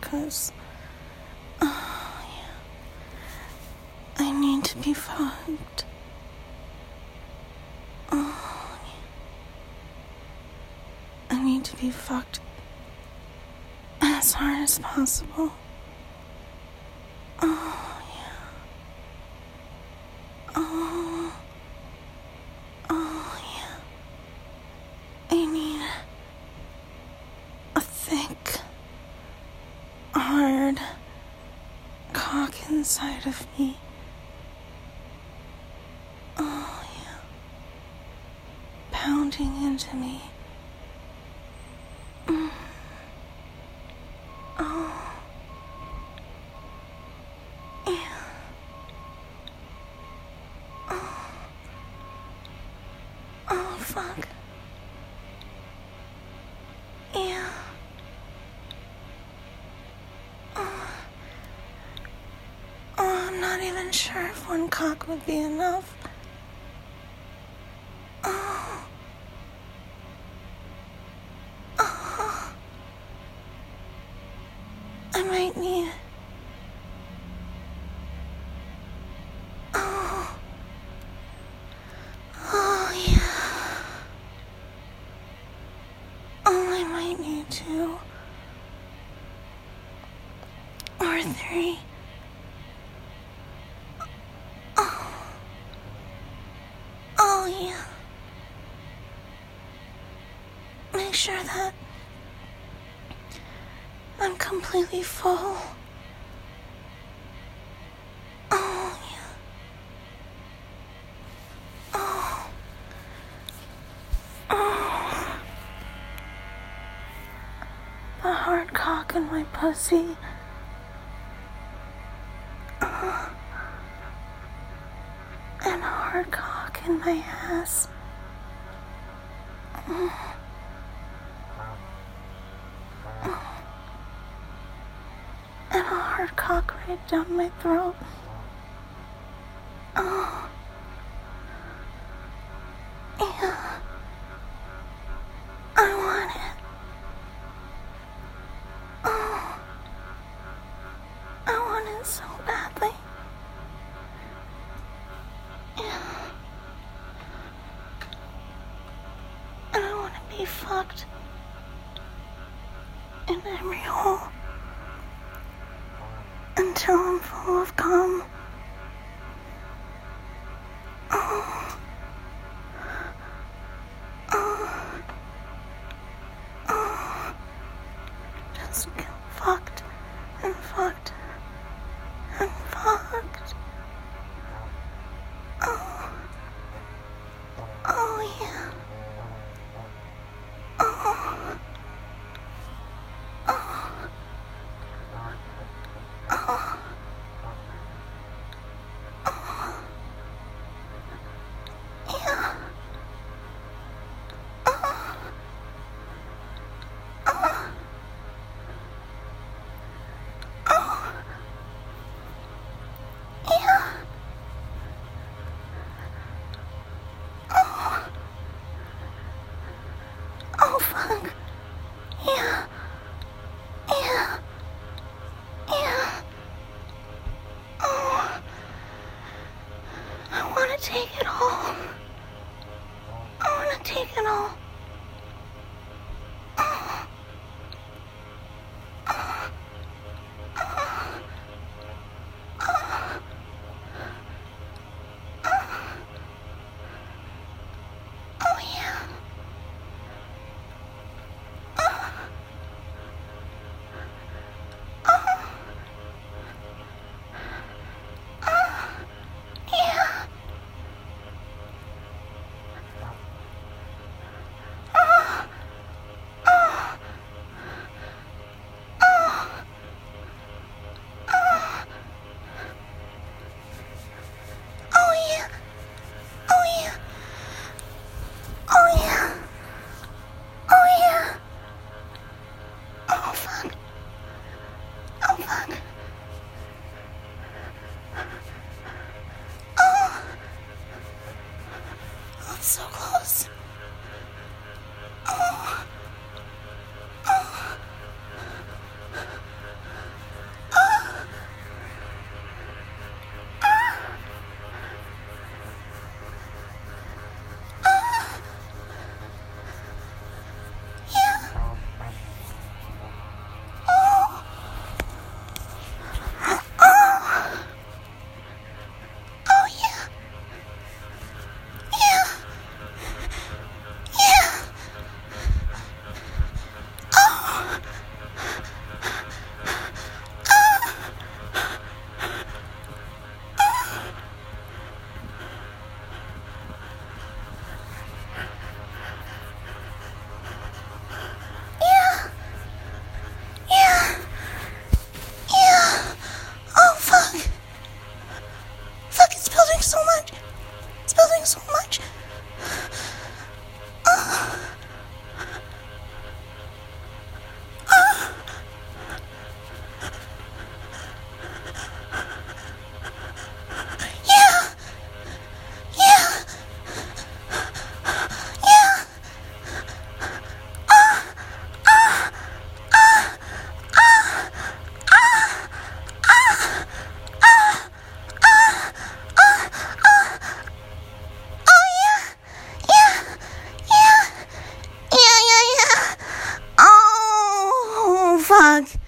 'cause I need to be fucked. I need to be fucked as hard as possible. I need a thick, hard cock inside of me. Pounding into me. Fuck. Yeah. I'm not even sure if one cock would be enough. I might need... I might need 2 or 3. Make sure that I'm completely full. The hard cock in my pussy. And a hard cock in my ass. And a hard cock right down my throat. Yeah. I want it. I want it so badly. Yeah. And I want to be fucked in every hole until I'm full of cum. Just get fucked and fucked and fucked. Yeah. Oh, fuck. Yeah. Yeah. Yeah. I want to take it all. I want to take it all. So close. fuck.